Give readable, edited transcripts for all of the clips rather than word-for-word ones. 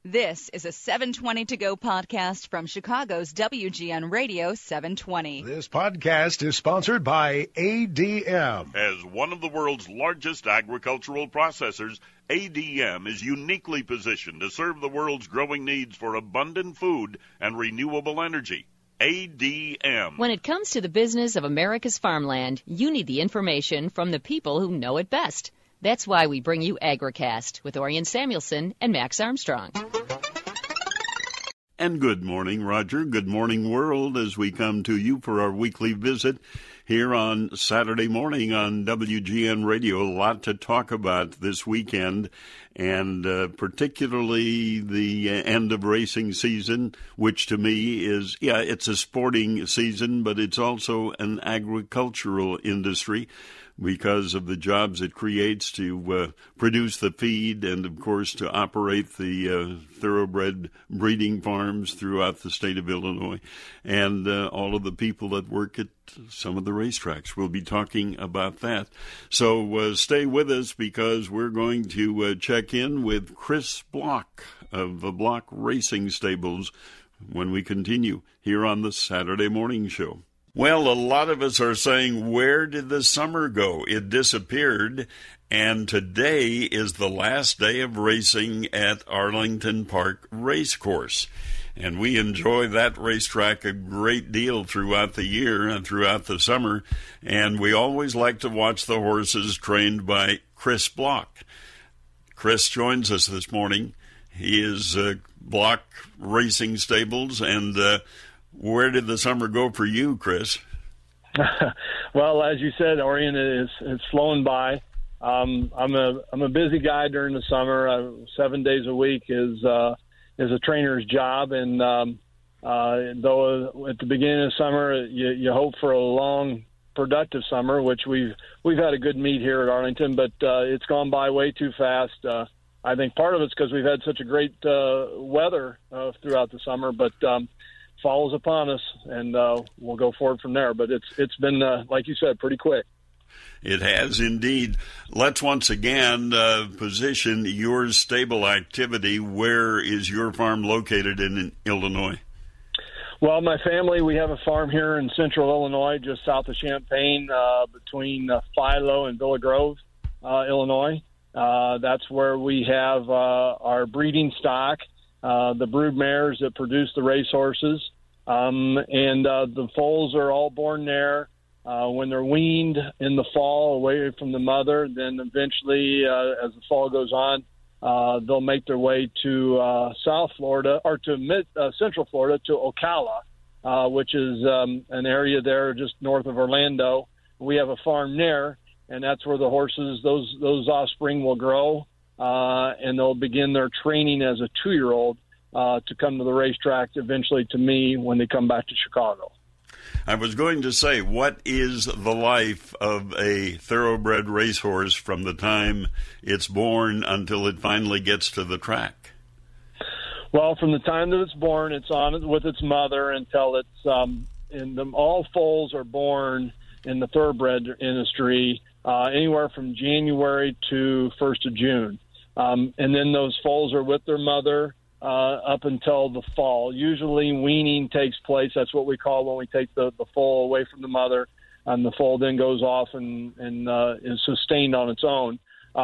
This is a 720 To Go podcast from Chicago's WGN Radio 720. This podcast is sponsored by ADM. As one of the world's largest agricultural processors, ADM is uniquely positioned to serve the world's growing needs for abundant food and renewable energy. ADM. When it comes to the business of America's farmland, you need the information from the people who know it best. That's why we bring you AgriCast with Orion Samuelson and Max Armstrong. And good morning, Roger. Good morning, world, as we come to you for our weekly visit here on Saturday morning on WGN Radio. A lot to talk about this weekend, and particularly the end of racing season, which to me is, it's a sporting season, but it's also an agricultural industry, because of the jobs it creates to produce the feed and, of course, to operate the thoroughbred breeding farms throughout the state of Illinois, and all of the people that work at some of the racetracks. We'll be talking about that. So stay with us, because we're going to check in with Chris Block of the Block Racing Stables when we continue here on the Saturday Morning Show. Well, a lot of us are saying, where did the summer go? It disappeared, and today is the last day of racing at Arlington Park Racecourse. And we enjoy that racetrack a great deal throughout the year and throughout the summer, and we always like to watch the horses trained by Chris Block. Chris joins us this morning. He is Block Racing Stables, and where did the summer go for you, Chris? Well, as you said, Orion, it's flown by. I'm a busy guy during the summer. 7 days a week is a trainer's job, and though at the beginning of summer you hope for a long, productive summer, which we've had a good meet here at Arlington, but it's gone by way too fast. I think part of it's because we've had such a great weather throughout the summer, but fall is upon us, and we'll go forward from there. But it's been, like you said, pretty quick. It has indeed. Let's once again position your stable activity. Where is your farm located in Illinois? Well, my family, we have a farm here in central Illinois, just south of Champaign, between Philo and Villa Grove, Illinois. That's where we have our breeding stock, the brood mares that produce the racehorses, and the foals are all born there. When they're weaned in the fall away from the mother, then eventually, as the fall goes on, they'll make their way to South Florida, or to Central Florida, to Ocala, which is an area there just north of Orlando. We have a farm there, and that's where the horses, those offspring will grow, and they'll begin their training as a 2-year-old to come to the racetrack, eventually to me when they come back to Chicago. I was going to say, what is the life of a thoroughbred racehorse from the time it's born until it finally gets to the track? Well, from the time that it's born, it's on with its mother until it's all foals are born in the thoroughbred industry anywhere from January to 1st of June. And then those foals are with their mother up until the fall. Usually weaning takes place. That's what we call when we take the foal away from the mother, and the foal then goes off and is sustained on its own.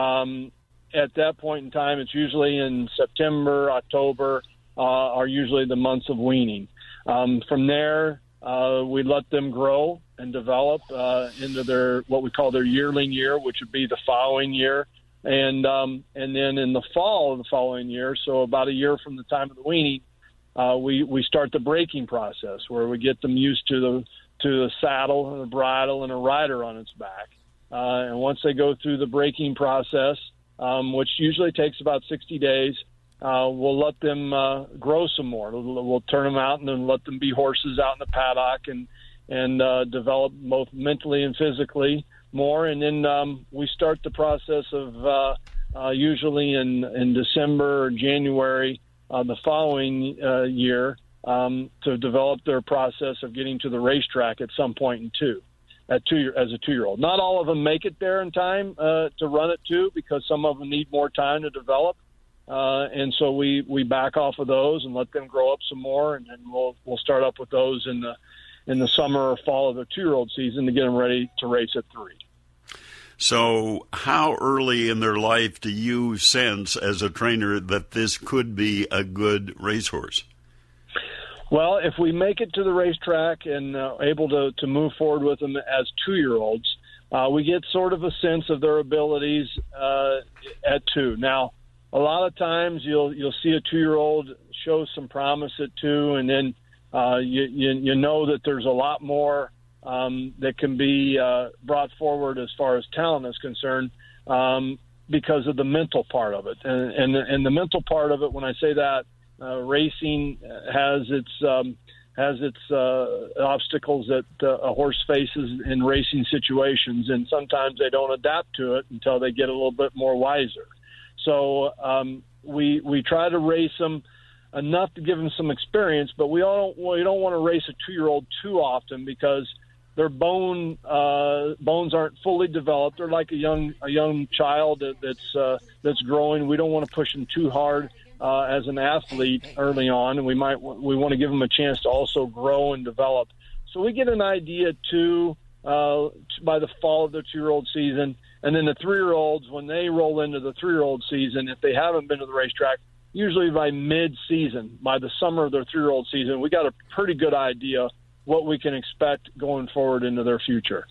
At that point in time, it's usually in September, October, are usually the months of weaning. From there, we let them grow and develop into their what we call their yearling year, which would be the following year. And then in the fall of the following year, so about a year from the time of the weaning, we start the breaking process, where we get them used to the saddle and the bridle and a rider on its back. And once they go through the breaking process, which usually takes about 60 days, we'll let them grow some more. We'll turn them out and then let them be horses out in the paddock and develop both mentally and physically more. And then we start the process of usually in December or January the following year to develop their process of getting to the racetrack at some point as a 2-year-old. Not all of them make it there in time to run it too, because some of them need more time to develop. and so we back off of those and let them grow up some more, and then we'll start up with those in the summer or fall of the 2-year-old season to get them ready to race at 3. So how early in their life do you sense as a trainer that this could be a good racehorse? Well, if we make it to the racetrack and able to move forward with them as 2-year-olds, we get sort of a sense of their abilities at 2. Now, a lot of times you'll see a 2-year-old show some promise at 2, and then you know that there's a lot more that can be brought forward as far as talent is concerned because of the mental part of it. And the mental part of it, when I say that, racing has its obstacles that a horse faces in racing situations, and sometimes they don't adapt to it until they get a little bit more wiser. So we try to race them enough to give them some experience, but we don't want to race a 2-year-old too often because their bones aren't fully developed. They're like a young child that's growing. We don't want to push them too hard as an athlete early on, and we want to give them a chance to also grow and develop. So we get an idea too by the fall of the 2-year-old season, and then the 3-year-olds, when they roll into the 3-year-old season, if they haven't been to the racetrack, usually by mid-season, by the summer of their 3-year-old season, we got a pretty good idea what we can expect going forward into their future.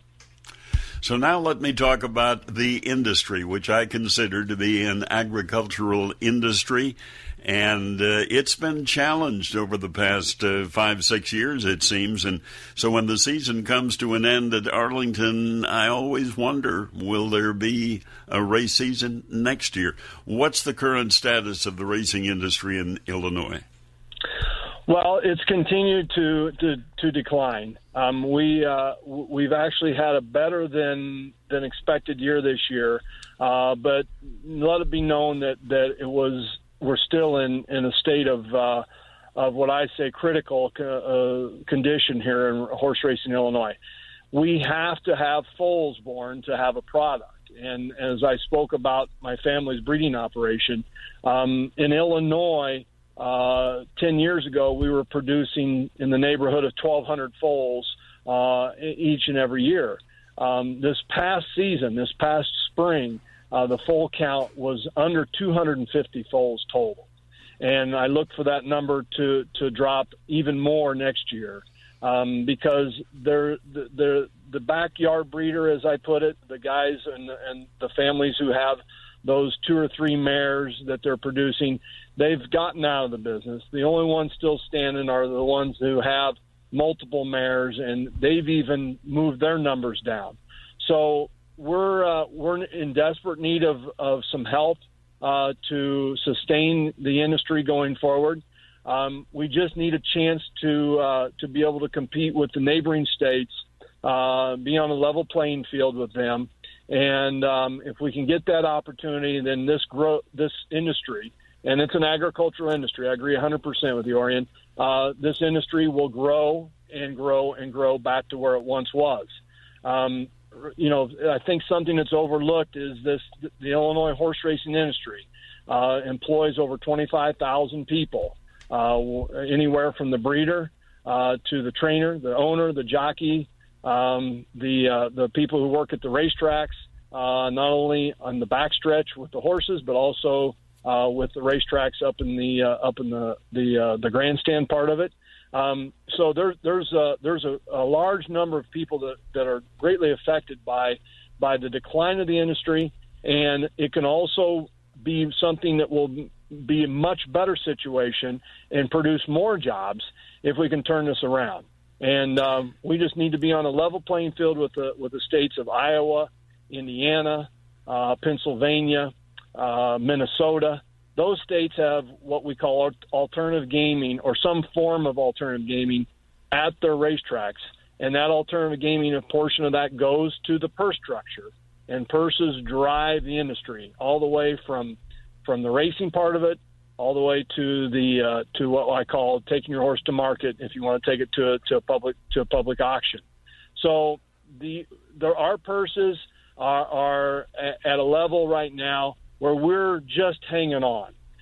So now let me talk about the industry, which I consider to be an agricultural industry, and it's been challenged over the past 5-6 years, it seems. And so when the season comes to an end at Arlington, I always wonder, will there be a race season next year? What's the current status of the racing industry in Illinois? Well, it's continued to decline. We've actually had a better than expected year this year, but let it be known that we're still in a state of what I say critical condition here in horse racing Illinois. We have to have foals born to have a product, and as I spoke about my family's breeding operation in Illinois. 10 years ago, we were producing in the neighborhood of 1,200 foals each and every year. This past season, this past spring, the foal count was under 250 foals total. And I look for that number to drop even more next year because the backyard breeder, as I put it, the guys and the families who have those 2 or 3 mares that they're producing, they've gotten out of the business. The only ones still standing are the ones who have multiple mares, and they've even moved their numbers down. So we're in desperate need of some help to sustain the industry going forward. We just need a chance to be able to compete with the neighboring states, be on a level playing field with them. And if we can get that opportunity, then this industry, and it's an agricultural industry, I agree 100% with you, Orion, this industry will grow and grow and grow back to where it once was. I think something that's overlooked is the Illinois horse racing industry employs over 25,000 people, anywhere from the breeder to the trainer, the owner, the jockey, the people who work at the racetracks, not only on the backstretch with the horses, but also with the racetracks up in the grandstand part of it. So there's a large number of people that are greatly affected by the decline of the industry, and it can also be something that will be a much better situation and produce more jobs if we can turn this around. And we just need to be on a level playing field with the states of Iowa, Indiana, Pennsylvania, Minnesota. Those states have what we call alternative gaming or some form of alternative gaming at their racetracks. And that alternative gaming, a portion of that goes to the purse structure. And purses drive the industry all the way from the racing part of it all the way to to what I call taking your horse to market if you want to take it to a public auction. So our purses are at a level right now where we're just hanging on.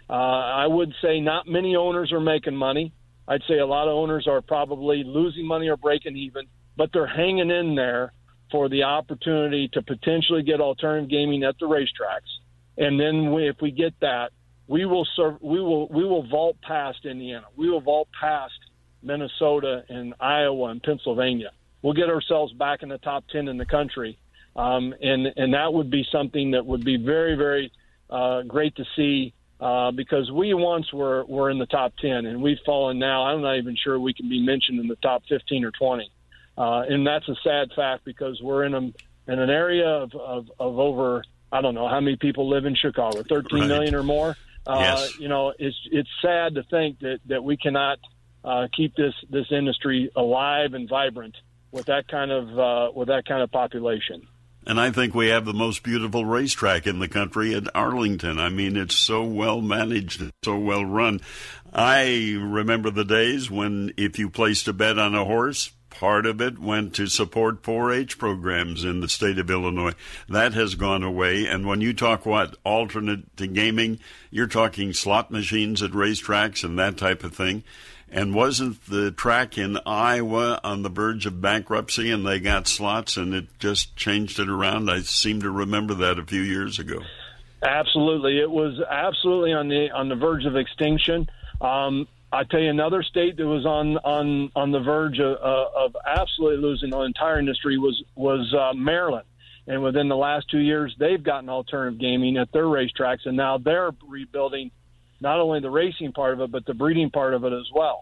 I would say not many owners are making money. I'd say a lot of owners are probably losing money or breaking even, but they're hanging in there for the opportunity to potentially get alternative gaming at the racetracks. And then if we get that, we will vault past Indiana. We will vault past Minnesota and Iowa and Pennsylvania. We'll get ourselves back in the top 10 in the country. And that would be something that would be very, very great to see. Because we once were in the top 10, and we've fallen now. I'm not even sure we can be mentioned in the top 15 or 20. And that's a sad fact because we're in an area of over, I don't know how many people live in Chicago, 13 million or more. Yes. It's sad to think that we cannot keep this industry alive and vibrant with that kind of population. And I think we have the most beautiful racetrack in the country at Arlington. I mean, it's so well managed and so well run. I remember the days when if you placed a bet on a horse, part of it went to support 4-H programs in the state of Illinois. That has gone away. And when you talk alternate to gaming, you're talking slot machines at racetracks and that type of thing. And wasn't the track in Iowa on the verge of bankruptcy and they got slots and it just changed it around? I seem to remember that a few years ago. Absolutely. It was absolutely on the verge of extinction. I tell you, another state that was on the verge of absolutely losing the entire industry was Maryland. And within the last 2 years, they've gotten alternative gaming at their racetracks, and now they're rebuilding not only the racing part of it, but the breeding part of it as well.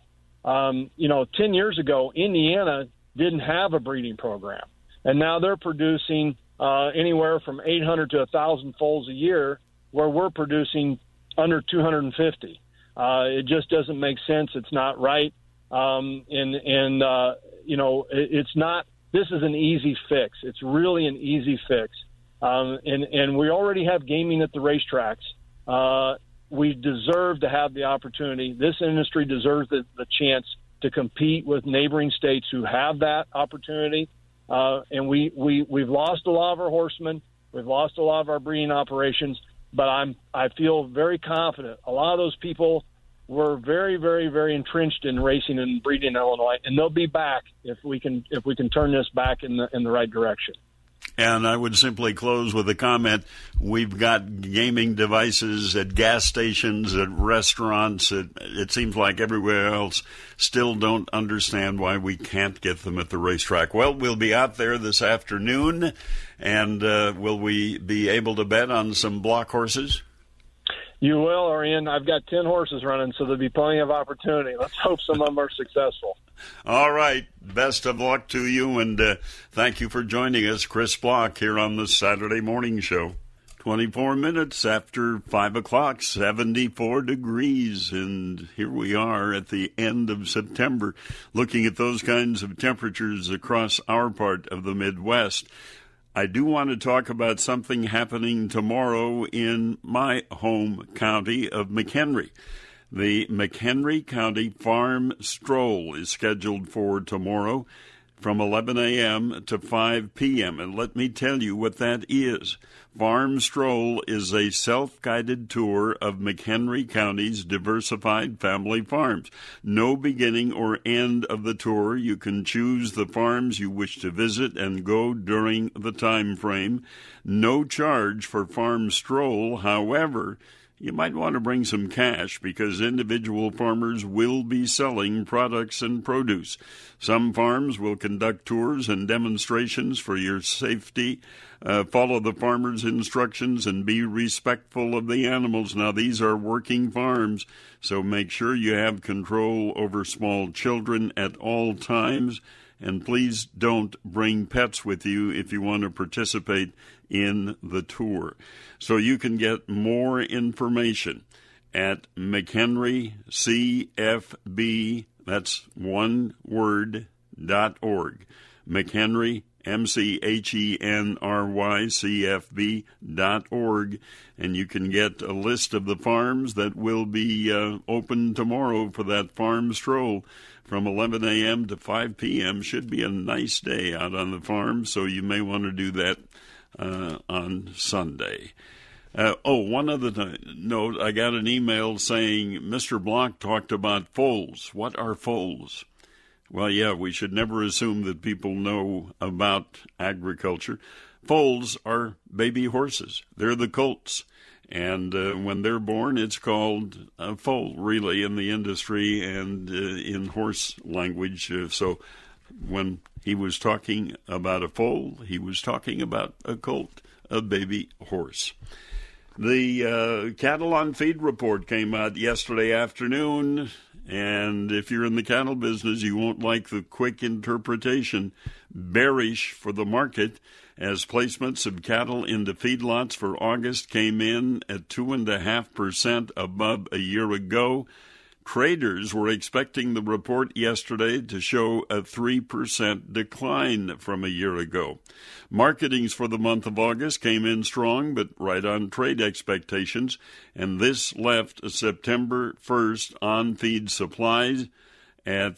10 years ago, Indiana didn't have a breeding program, and now they're producing anywhere from 800 to 1,000 foals a year, where we're producing under 250. It just doesn't make sense. It's not right. It's not. This is an easy fix. It's really an easy fix. And we already have gaming at the racetracks. We deserve to have the opportunity. This industry deserves the chance to compete with neighboring states who have that opportunity. And we've lost a lot of our horsemen. We've lost a lot of our breeding operations. But I feel very confident. A lot of those people were very, very, very entrenched in racing and breeding in Illinois, and they'll be back if we can turn this back in the right direction. And I would simply close with a comment. We've got gaming devices at gas stations, at restaurants. It seems like everywhere else still don't understand why we can't get them at the racetrack. Well, we'll be out there this afternoon, and will we be able to bet on some block horses? You will, Orion. I've got 10 horses running, so there'll be plenty of opportunity. Let's hope some of them are successful. All right. Best of luck to you, and thank you for joining us, Chris Block, here on the Saturday Morning Show. 24 minutes after 5 o'clock, 74 degrees, and here we are at the end of September, looking at those kinds of temperatures across our part of the Midwest. I do want to talk about something happening tomorrow in my home county of McHenry. The McHenry County Farm Stroll is scheduled for tomorrow from 11 a.m. to 5 p.m. And let me tell you what that is. Farm Stroll is a self-guided tour of McHenry County's diversified family farms. No beginning or end of the tour. You can choose the farms you wish to visit and go during the time frame. No charge for Farm Stroll. However, you might want to bring some cash because individual farmers will be selling products and produce. Some farms will conduct tours and demonstrations for your safety. Follow the farmer's instructions and be respectful of the animals. Now, these are working farms, so make sure you have control over small children at all times. And please don't bring pets with you if you want to participate in the tour. So you can get more information at McHenryCFB, that's one word, .org. McHenry, McHenryCFB.org, and you can get a list of the farms that will be open tomorrow for that farm stroll from 11 a.m. to 5 p.m. Should be a nice day out on the farm, so you may want to do that on Sunday. One other note, I got an email saying Mr. Block talked about foals. What are foals? Well, yeah, we should never assume that people know about agriculture. Foals are baby horses. They're the colts. And when they're born, it's called a foal, really, in the industry and in horse language. So when he was talking about a foal, he was talking about a colt, a baby horse. The cattle on feed report came out yesterday afternoon, and if you're in the cattle business, you won't like the quick interpretation. Bearish for the market, as placements of cattle into feedlots for August came in at 2.5% above a year ago. Traders were expecting the report yesterday to show a 3% decline from a year ago. Marketings for the month of August came in strong, but right on trade expectations, and this left September 1st on-feed supplies at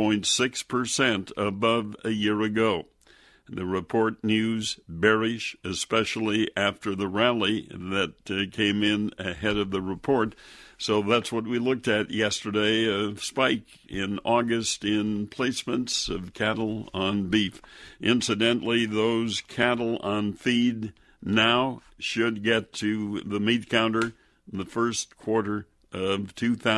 3.6% above a year ago. The report news bearish, especially after the rally that came in ahead of the report. So that's what we looked at yesterday, a spike in August in placements of cattle on beef. Incidentally, those cattle on feed now should get to the meat counter in the first quarter of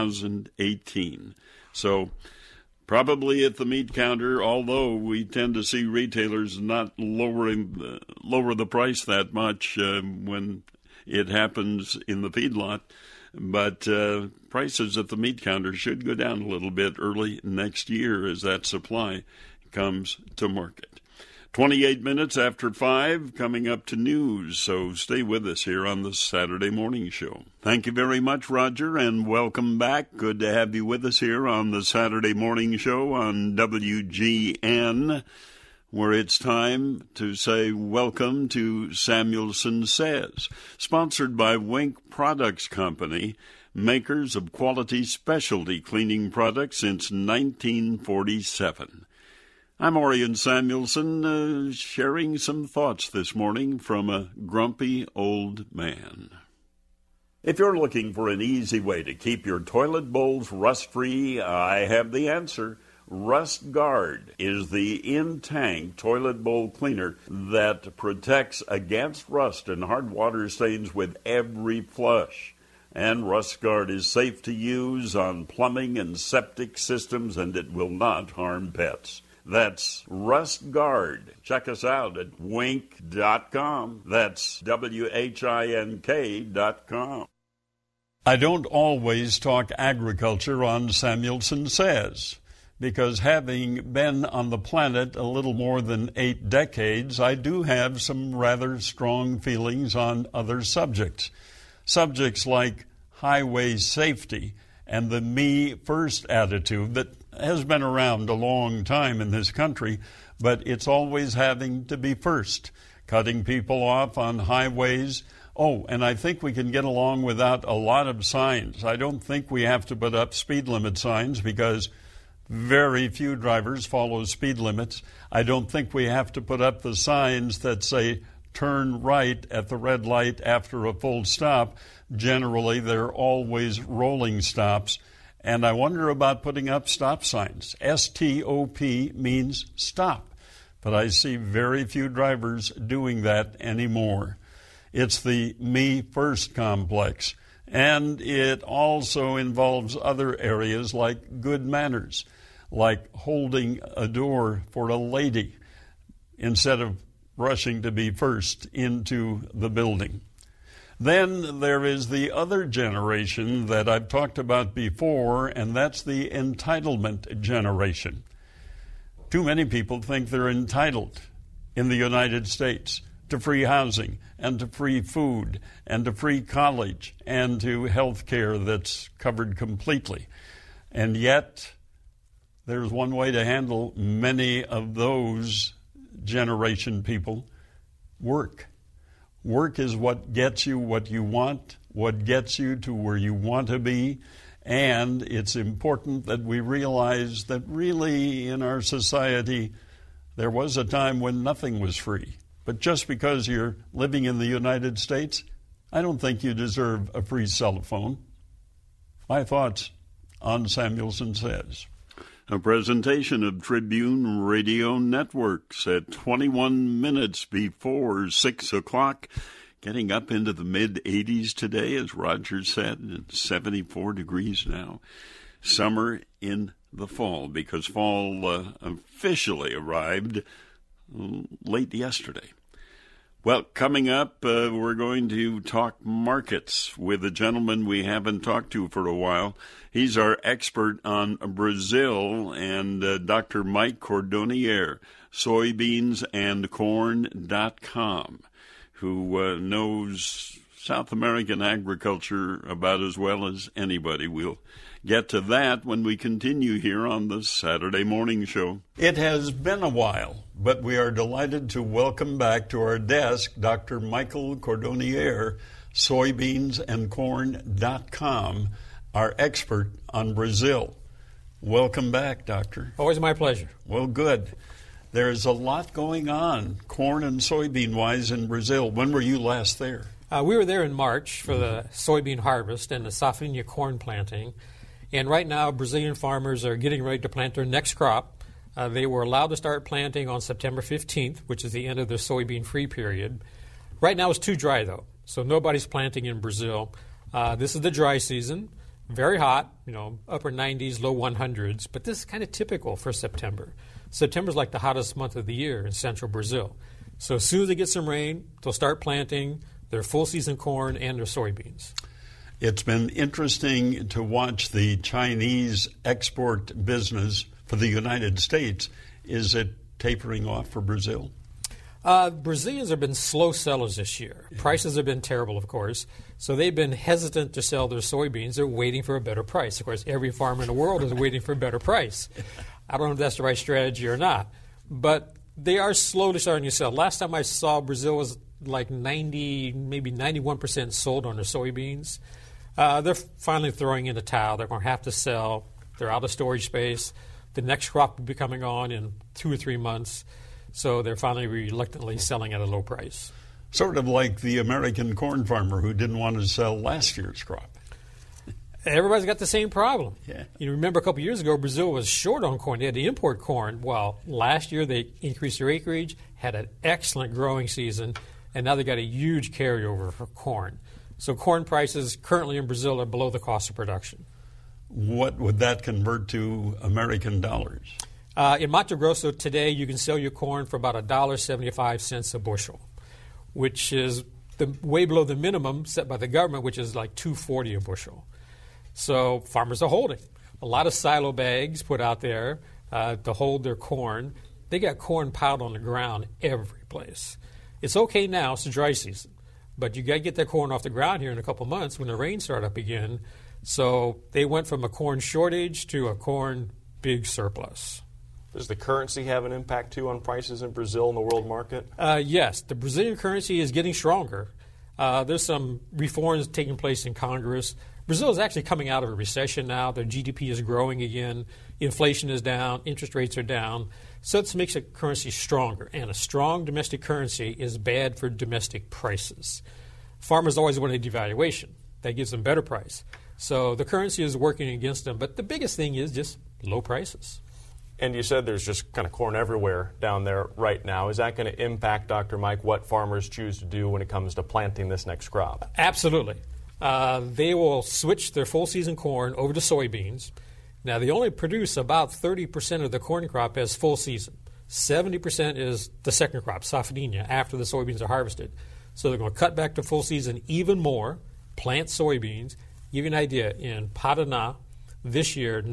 2018. So probably at the meat counter, although we tend to see retailers not lower the price that much when it happens in the feedlot. But prices at the meat counter should go down a little bit early next year as that supply comes to market. 28 minutes after 5, coming up to news, so stay with us here on the Saturday Morning Show. Thank you very much, Roger, and welcome back. Good to have you with us here on the Saturday Morning Show on WGN, where it's time to say welcome to Samuelson Says, sponsored by Wink Products Company, makers of quality specialty cleaning products since 1947. I'm Orion Samuelson, sharing some thoughts this morning from a grumpy old man. If you're looking for an easy way to keep your toilet bowls rust-free, I have the answer. Rust Guard is the in-tank toilet bowl cleaner that protects against rust and hard water stains with every flush. And Rust Guard is safe to use on plumbing and septic systems, and it will not harm pets. That's Rust Guard. Check us out at wink.com. That's WHINK.com. I don't always talk agriculture on Samuelson Says, because having been on the planet a little more than 8 decades, I do have some rather strong feelings on other subjects. Subjects like highway safety and the me first attitude that has been around a long time in this country, but it's always having to be first, cutting people off on highways. Oh, and I think we can get along without a lot of signs. I don't think we have to put up speed limit signs because very few drivers follow speed limits. I don't think we have to put up the signs that say turn right at the red light after a full stop. Generally, they're always rolling stops. And I wonder about putting up stop signs. S-T-O-P means stop. But I see very few drivers doing that anymore. It's the me first complex. And it also involves other areas like good manners, like holding a door for a lady instead of rushing to be first into the building. Then there is the other generation that I've talked about before, and that's the entitlement generation. Too many people think they're entitled in the United States to free housing and to free food and to free college and to health care that's covered completely. And yet, there's one way to handle many of those generation people: work. Work is what gets you what you want, what gets you to where you want to be, and it's important that we realize that really in our society there was a time when nothing was free. But just because you're living in the United States, I don't think you deserve a free telephone. My thoughts on Samuelson Says. A presentation of Tribune Radio Networks at 21 minutes before 6 o'clock. Getting up into the mid-80s today, as Roger said, and 74 degrees now. Summer in the fall, because fall officially arrived late yesterday. Well, coming up, we're going to talk markets with a gentleman we haven't talked to for a while. He's our expert on Brazil, and Dr. Mike Cordonnier, soybeansandcorn.com, who knows South American agriculture about as well as anybody. We'll get to that when we continue here on the Saturday Morning Show. It has been a while, but we are delighted to welcome back to our desk Dr. Michael Cordonnier, soybeansandcorn.com, our expert on Brazil. Welcome back, Doctor. Always my pleasure. Well, good. There's a lot going on, corn and soybean-wise, in Brazil. When were you last there? We were there in March for the soybean harvest and the safrinha corn planting. And right now, Brazilian farmers are getting ready to plant their next crop. They were allowed to start planting on September 15th, which is the end of their soybean-free period. Right now, it's too dry, though, so nobody's planting in Brazil. This is the dry season. Very hot, upper 90s, low 100s, but this is kind of typical for September. September's like the hottest month of the year in central Brazil. So as soon as they get some rain, they'll start planting their full-season corn and their soybeans. It's been interesting to watch the Chinese export business for the United States. Is it tapering off for Brazil? Brazilians have been slow sellers this year. Prices have been terrible, of course, so they've been hesitant to sell their soybeans. They're waiting for a better price. Of course, every farmer in the world is waiting for a better price. I don't know if that's the right strategy or not, but they are slowly starting to sell. Last time I saw, Brazil was like 90, maybe 91% sold on their soybeans. They're finally throwing in the towel. They're going to have to sell. They're out of storage space. The next crop will be coming on in 2 or 3 months. So they're finally reluctantly selling at a low price. Sort of like the American corn farmer who didn't want to sell last year's crop. Everybody's got the same problem. Yeah. You remember a couple of years ago, Brazil was short on corn. They had to import corn. Well, last year they increased their acreage, had an excellent growing season, and now they got a huge carryover for corn. So corn prices currently in Brazil are below the cost of production. What would that convert to American dollars? In Mato Grosso today, you can sell your corn for about $1.75 a bushel, which is way below the minimum set by the government, which is like $2.40 a bushel. So farmers are holding. A lot of silo bags put out there to hold their corn. They got corn piled on the ground every place. It's okay now, it's the dry season. But you got to get that corn off the ground here in a couple months when the rains start up again. So they went from a corn shortage to a corn big surplus. Does the currency have an impact, too, on prices in Brazil and the world market? Yes. The Brazilian currency is getting stronger. There's some reforms taking place in Congress. Brazil is actually coming out of a recession now. Their GDP is growing again. Inflation is down. Interest rates are down. So it makes the currency stronger. And a strong domestic currency is bad for domestic prices. Farmers always want a devaluation. That gives them better price. So the currency is working against them. But the biggest thing is just low prices. And you said there's just kind of corn everywhere down there right now. Is that going to impact, Dr. Mike, what farmers choose to do when it comes to planting this next crop? Absolutely. They will switch their full-season corn over to soybeans. Now, they only produce about 30% of the corn crop as full season. 70% is the second crop, safrinha, after the soybeans are harvested. So they're going to cut back to full season even more, plant soybeans. Give you an idea, in Paraná, this year,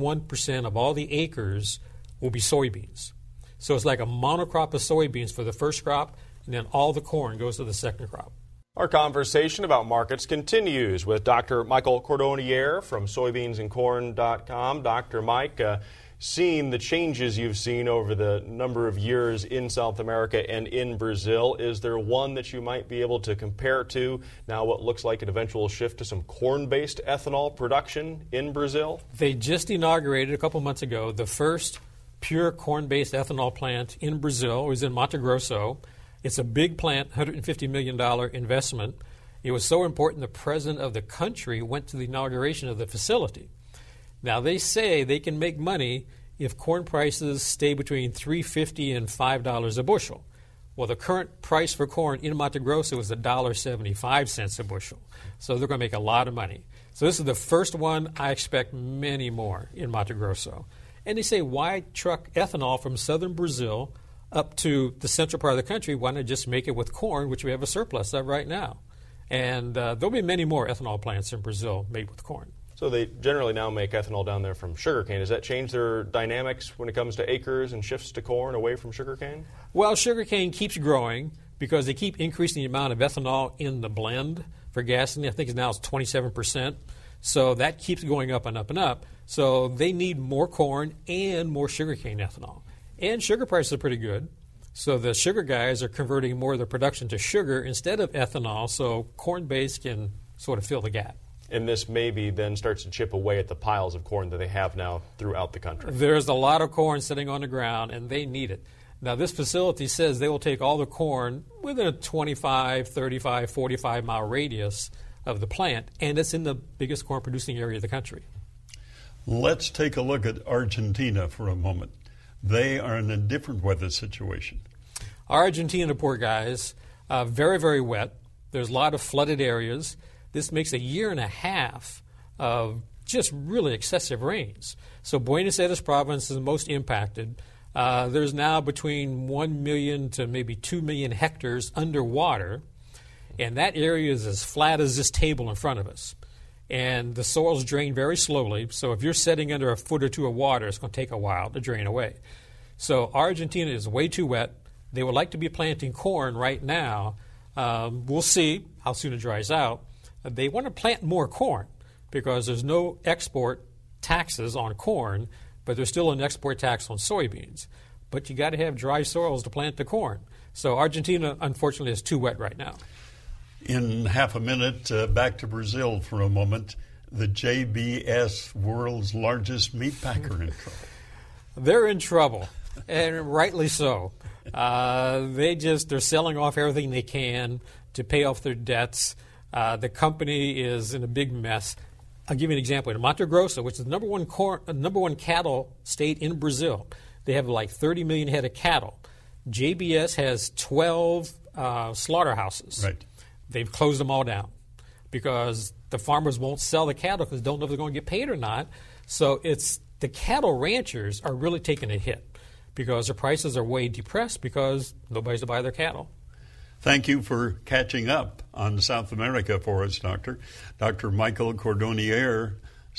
91% of all the acres will be soybeans. So it's like a monocrop of soybeans for the first crop, and then all the corn goes to the second crop. Our conversation about markets continues with Dr. Michael Cordonnier from soybeansandcorn.com. Dr. Mike, seeing the changes you've seen over the number of years in South America and in Brazil, is there one that you might be able to compare to now what looks like an eventual shift to some corn-based ethanol production in Brazil? They just inaugurated a couple months ago the first pure corn-based ethanol plant in Brazil. It was in Mato Grosso. It's a big plant, $150 million investment. It was so important the president of the country went to the inauguration of the facility. Now, they say they can make money if corn prices stay between $3.50 and $5 a bushel. Well, the current price for corn in Mato Grosso is $1.75 a bushel. So they're going to make a lot of money. So this is the first one. I expect many more in Mato Grosso. And they say, why truck ethanol from southern Brazil up to the central part of the country? Why not just make it with corn, which we have a surplus of right now? And there'll be many more ethanol plants in Brazil made with corn. So they generally now make ethanol down there from sugarcane. Does that change their dynamics when it comes to acres and shifts to corn away from sugarcane? Well, sugarcane keeps growing because they keep increasing the amount of ethanol in the blend for gasoline. I think now it's 27%. So that keeps going up and up and up. So they need more corn and more sugarcane ethanol. And sugar prices are pretty good. So the sugar guys are converting more of their production to sugar instead of ethanol, so corn-based can sort of fill the gap. And this maybe then starts to chip away at the piles of corn that they have now throughout the country. There's a lot of corn sitting on the ground, and they need it. Now, this facility says they will take all the corn within a 25, 35, 45-mile radius of the plant, and it's in the biggest corn-producing area of the country. Let's take a look at Argentina for a moment. They are in a different weather situation. Argentina, poor guys, very, very wet. There's a lot of flooded areas. This makes a year and a half of just really excessive rains. So Buenos Aires province is the most impacted. There's now between 1 million to maybe 2 million hectares underwater, and that area is as flat as this table in front of us. And the soils drain very slowly, so if you're sitting under a foot or two of water, it's going to take a while to drain away. So Argentina is way too wet. They would like to be planting corn right now. We'll see how soon it dries out. They want to plant more corn because there's no export taxes on corn, but there's still an export tax on soybeans. But you got to have dry soils to plant the corn. So Argentina, unfortunately, is too wet right now. In half a minute, back to Brazil for a moment. The JBS, world's largest meat packer, in trouble. They're in trouble, and rightly so. They're selling off everything they can to pay off their debts. The company is in a big mess. I'll give you an example. In Mato Grosso, which is the number one cattle state in Brazil, they have like 30 million head of cattle. JBS has 12 slaughterhouses. Right. They've closed them all down because the farmers won't sell the cattle because they don't know if they're going to get paid or not. So it's the cattle ranchers are really taking a hit because their prices are way depressed because nobody's to buy their cattle. Thank you for catching up on South America for us, Doctor. Dr. Michael Cordonnier,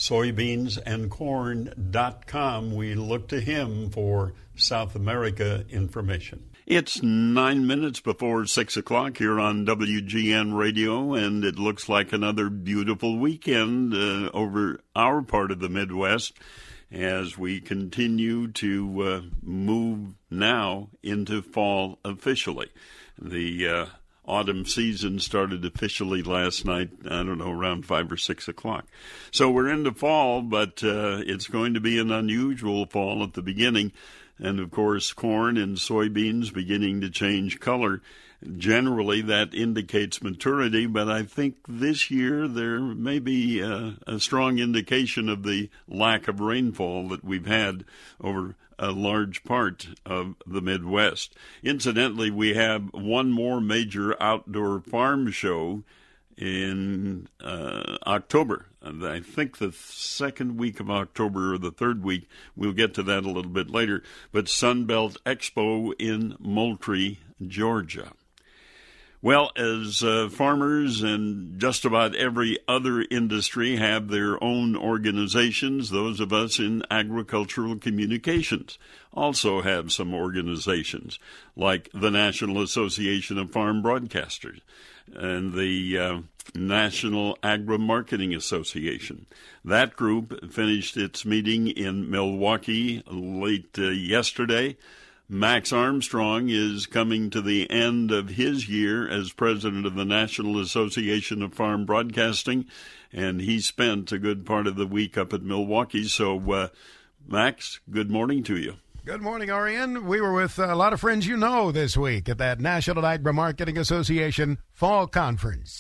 soybeansandcorn.com. We look to him for South America information. It's 9 minutes before 6 o'clock here on WGN Radio, and it looks like another beautiful weekend over our part of the Midwest as we continue to move now into fall officially. The autumn season started officially last night, I don't know, around 5 or 6 o'clock. So we're into fall, but it's going to be an unusual fall at the beginning. And, of course, corn and soybeans beginning to change color. Generally, that indicates maturity, but I think this year there may be a strong indication of the lack of rainfall that we've had over a large part of the Midwest. Incidentally, we have one more major outdoor farm show in October. I think the second week of October or the third week. We'll get to that a little bit later. But Sunbelt Expo in Moultrie, Georgia. Well, as farmers and just about every other industry have their own organizations, those of us in agricultural communications also have some organizations, like the National Association of Farm Broadcasters and the National Agri-Marketing Association. That group finished its meeting in Milwaukee late yesterday. Max Armstrong is coming to the end of his year as president of the National Association of Farm Broadcasting, and he spent a good part of the week up at Milwaukee. So, Max, good morning to you. Good morning, Arian. We were with a lot of friends you know this week at that National Agri-Marketing Association Fall Conference.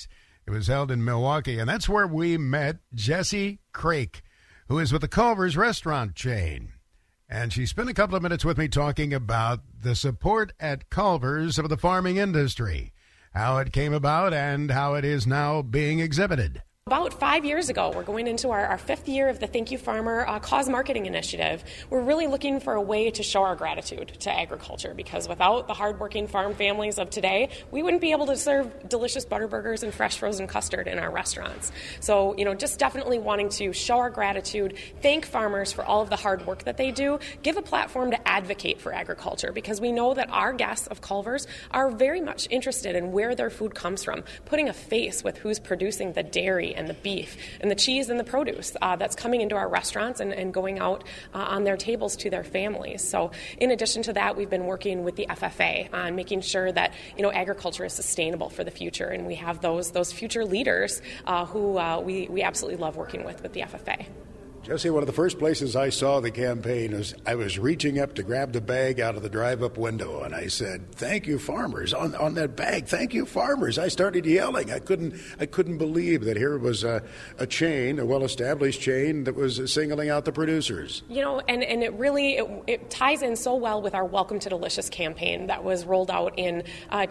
It was held in Milwaukee, and that's where we met Jessie Craik, who is with the Culver's restaurant chain. And she spent a couple of minutes with me talking about the support at Culver's of the farming industry, how it came about, and how it is now being exhibited. About 5 years ago, we're going into our fifth year of the Thank You Farmer cause marketing initiative. We're really looking for a way to show our gratitude to agriculture, because without the hardworking farm families of today, we wouldn't be able to serve delicious Butterburgers and fresh frozen custard in our restaurants. So, just definitely wanting to show our gratitude, thank farmers for all of the hard work that they do, give a platform to advocate for agriculture, because we know that our guests of Culver's are very much interested in where their food comes from, putting a face with who's producing the dairy and the beef and the cheese and the produce that's coming into our restaurants and going out on their tables to their families. So in addition to that, we've been working with the FFA on making sure that agriculture is sustainable for the future, and we have those future leaders who we absolutely love working with the FFA. Jesse, one of the first places I saw the campaign is I was reaching up to grab the bag out of the drive-up window, and I said, "Thank you, farmers!" on that bag. "Thank you, farmers!" I started yelling. I couldn't believe that here was a chain, a well-established chain that was singling out the producers. And it really ties in so well with our Welcome to Delicious campaign that was rolled out in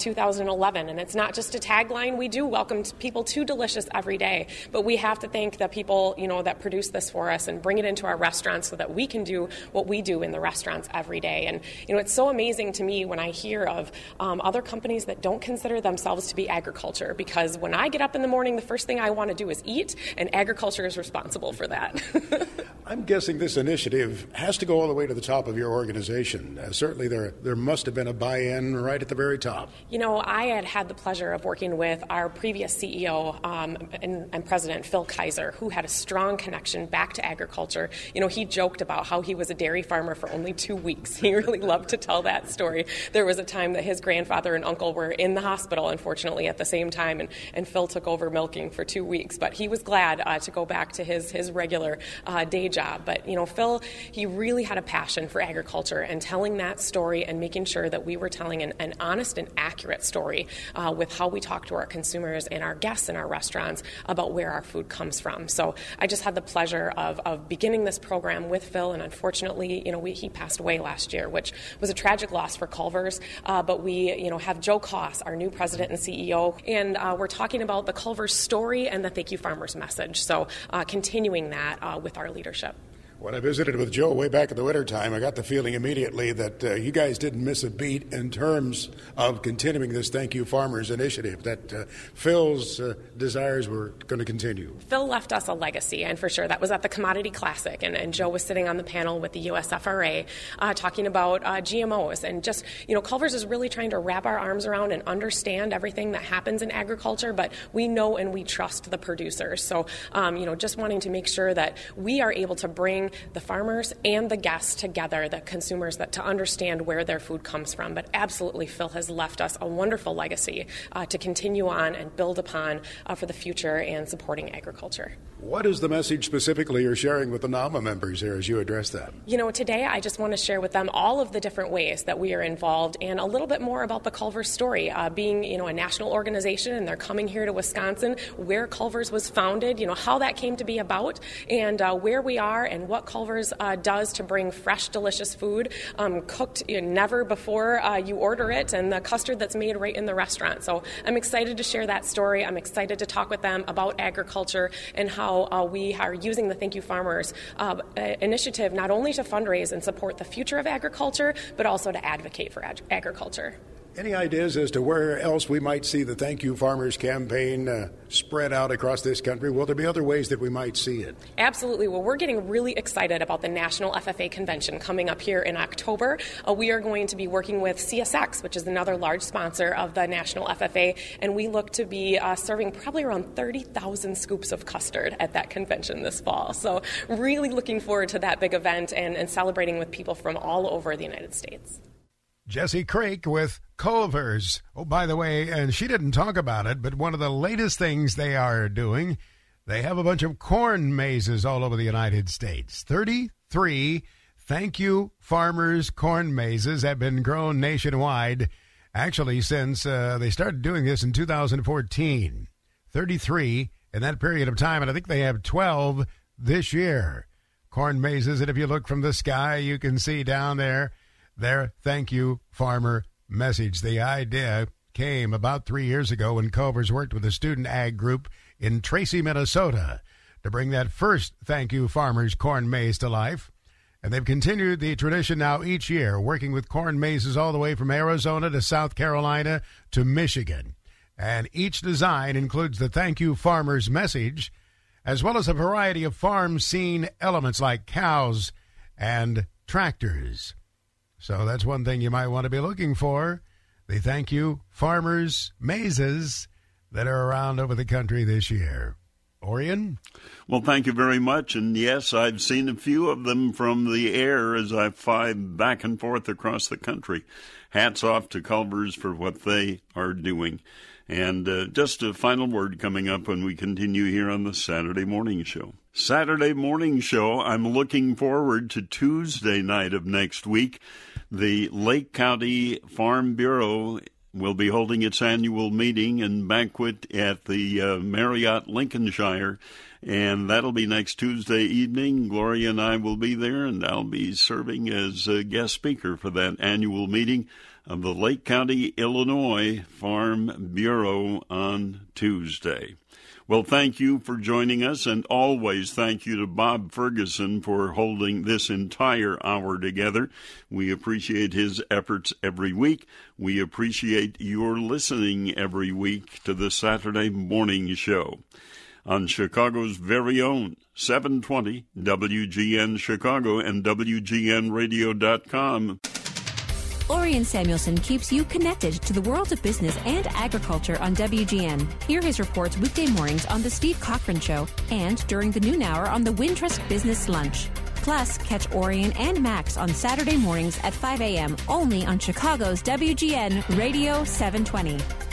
2011. And it's not just a tagline. We do welcome people to Delicious every day, but we have to thank the people that produce this for us and bring it into our restaurants so that we can do what we do in the restaurants every day. And it's so amazing to me when I hear of other companies that don't consider themselves to be agriculture, because when I get up in the morning, the first thing I want to do is eat, and agriculture is responsible for that. I'm guessing this initiative has to go all the way to the top of your organization. Certainly there must have been a buy-in right at the very top. I had the pleasure of working with our previous CEO and president, Phil Kaiser, who had a strong connection back to agriculture. He joked about how he was a dairy farmer for only 2 weeks. He really loved to tell that story. There was a time that his grandfather and uncle were in the hospital, unfortunately, at the same time, and Phil took over milking for 2 weeks. But he was glad to go back to his regular day job. But, Phil, he really had a passion for agriculture and telling that story and making sure that we were telling an honest and accurate story with how we talk to our consumers and our guests in our restaurants about where our food comes from. So I just had the pleasure of beginning this program with Phil, and unfortunately, he passed away last year, which was a tragic loss for Culver's. But we, have Joe Koss, our new president and CEO, and we're talking about the Culver's story and the Thank You Farmers message. So continuing that with our leadership. When I visited with Joe way back in the wintertime, I got the feeling immediately that you guys didn't miss a beat in terms of continuing this Thank You Farmers initiative, that Phil's desires were going to continue. Phil left us a legacy, and for sure that was at the Commodity Classic, and Joe was sitting on the panel with the USFRA talking about GMOs, and just, Culver's is really trying to wrap our arms around and understand everything that happens in agriculture, but we know and we trust the producers. So, just wanting to make sure that we are able to bring the farmers and the guests together, the consumers, to understand where their food comes from. But absolutely, Phil has left us a wonderful legacy to continue on and build upon for the future and supporting agriculture. What is the message specifically you're sharing with the NAMA members here as you address that? Today I just want to share with them all of the different ways that we are involved and a little bit more about the Culver's story, being, a national organization, and they're coming here to Wisconsin, where Culver's was founded, how that came to be about, and where we are and what Culver's does to bring fresh, delicious food, cooked never before you order it, and the custard that's made right in the restaurant. So I'm excited to share that story. I'm excited to talk with them about agriculture and how we are using the Thank You Farmers initiative not only to fundraise and support the future of agriculture, but also to advocate for agriculture. Any ideas as to where else we might see the Thank You Farmers campaign spread out across this country? Will there be other ways that we might see it? Absolutely. Well, we're getting really excited about the National FFA Convention coming up here in October. We are going to be working with CSX, which is another large sponsor of the National FFA, and we look to be serving probably around 30,000 scoops of custard at that convention this fall. So really looking forward to that big event and celebrating with people from all over the United States. Jessie Craik with Culver's. Oh, by the way, and she didn't talk about it, but one of the latest things they are doing, they have a bunch of corn mazes all over the United States. 33 Thank You Farmers corn mazes have been grown nationwide, actually since they started doing this in 2014. 33 in that period of time, and I think they have 12 this year. Corn mazes, and if you look from the sky, you can see down there their Thank You Farmer message. The idea came about 3 years ago when Culver's worked with a student ag group in Tracy, Minnesota, to bring that first Thank You Farmers corn maze to life. And they've continued the tradition now each year, working with corn mazes all the way from Arizona to South Carolina to Michigan. And each design includes the Thank You Farmers message, as well as a variety of farm scene elements like cows and tractors. So that's one thing you might want to be looking for, the Thank You Farmers mazes that are around over the country this year. Orion? Well, thank you very much. And yes, I've seen a few of them from the air as I fly back and forth across the country. Hats off to Culver's for what they are doing. And just a final word coming up when we continue here on the Saturday Morning Show. Saturday Morning Show, I'm looking forward to Tuesday night of next week. The Lake County Farm Bureau will be holding its annual meeting and banquet at the Marriott Lincolnshire, and that'll be next Tuesday evening. Gloria and I will be there, and I'll be serving as a guest speaker for that annual meeting of the Lake County, Illinois Farm Bureau on Tuesday. Well, thank you for joining us, and always thank you to Bob Ferguson for holding this entire hour together. We appreciate his efforts every week. We appreciate your listening every week to the Saturday Morning Show on Chicago's very own 720 WGN Chicago and WGNradio.com. Orion Samuelson keeps you connected to the world of business and agriculture on WGN. Hear his reports weekday mornings on The Steve Cochran Show and during the noon hour on the Wintrust Business Lunch. Plus, catch Orion and Max on Saturday mornings at 5 a.m. only on Chicago's WGN Radio 720.